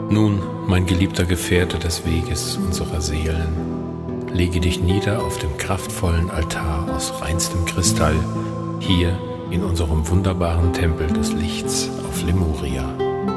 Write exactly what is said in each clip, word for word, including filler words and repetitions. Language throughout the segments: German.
Nun, mein geliebter Gefährte des Weges unserer Seelen, lege dich nieder auf dem kraftvollen Altar aus reinstem Kristall, hier in unserem wunderbaren Tempel des Lichts auf Lemuria.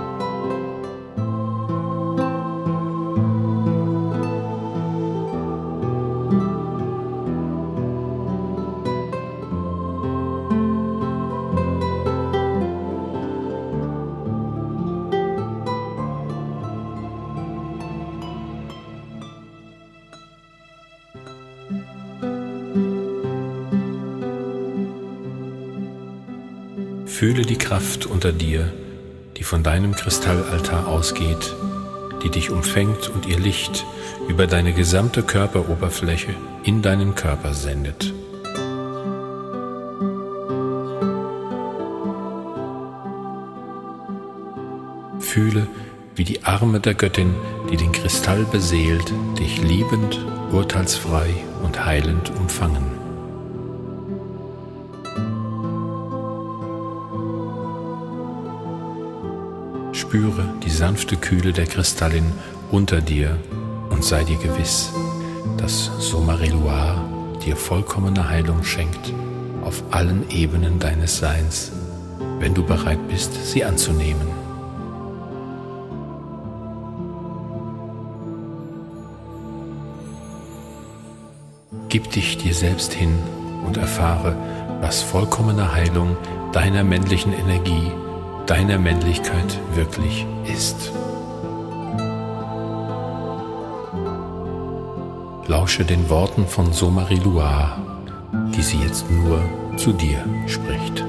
Fühle die Kraft unter dir, die von deinem Kristallaltar ausgeht, die dich umfängt und ihr Licht über deine gesamte Körperoberfläche in deinen Körper sendet. Fühle, wie die Arme der Göttin, die den Kristall beseelt, dich liebend, urteilsfrei und heilend umfangen. Spüre die sanfte Kühle der Kristallin unter dir und sei dir gewiss, dass Somariloire dir vollkommene Heilung schenkt auf allen Ebenen deines Seins, wenn du bereit bist, sie anzunehmen. Gib dich dir selbst hin und erfahre, was vollkommene Heilung deiner männlichen Energie, deiner Männlichkeit wirklich ist. Lausche den Worten von Somariloire, die sie jetzt nur zu dir spricht.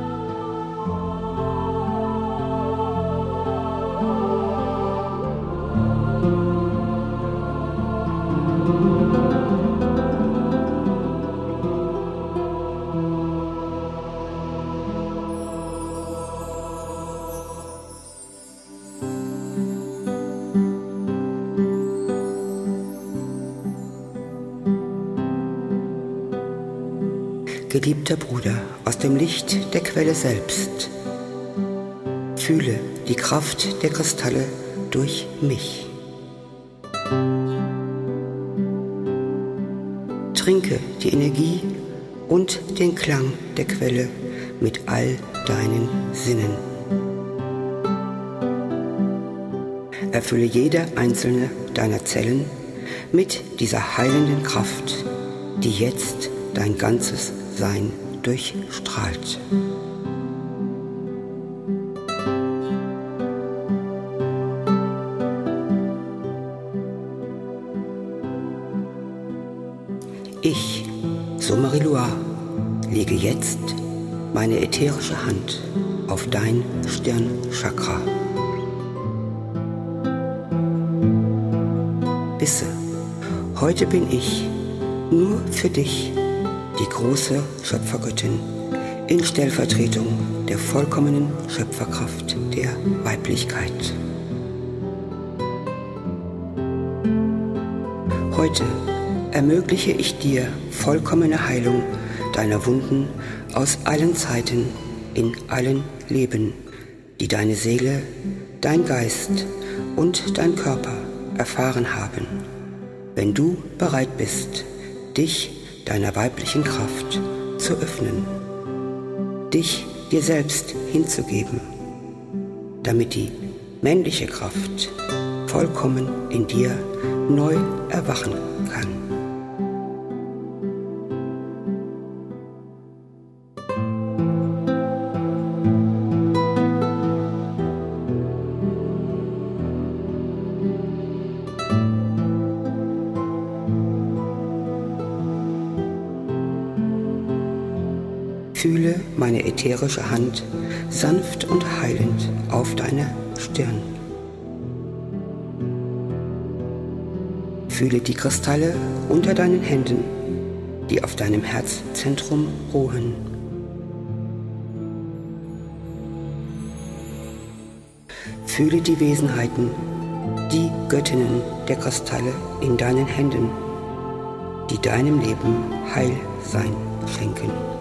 Geliebter Bruder, aus dem Licht der Quelle selbst, fühle die Kraft der Kristalle durch mich. Trinke die Energie und den Klang der Quelle mit all deinen Sinnen. Erfülle jede einzelne deiner Zellen mit dieser heilenden Kraft, die jetzt dein ganzes Sein durchstrahlt. Ich, Somariloire, lege jetzt meine ätherische Hand auf dein Stirnchakra. Wisse, heute bin ich nur für dich die große Schöpfergöttin in Stellvertretung der vollkommenen Schöpferkraft der Weiblichkeit. Heute ermögliche ich dir vollkommene Heilung deiner Wunden aus allen Zeiten, in allen Leben, die deine Seele, dein Geist und dein Körper erfahren haben, wenn du bereit bist, dich deiner weiblichen Kraft zu öffnen, dich dir selbst hinzugeben, damit die männliche Kraft vollkommen in dir neu erwachen kann. Fühle meine ätherische Hand sanft und heilend auf deiner Stirn. Fühle die Kristalle unter deinen Händen, die auf deinem Herzzentrum ruhen. Fühle die Wesenheiten, die Göttinnen der Kristalle in deinen Händen, die deinem Leben Heilsein schenken.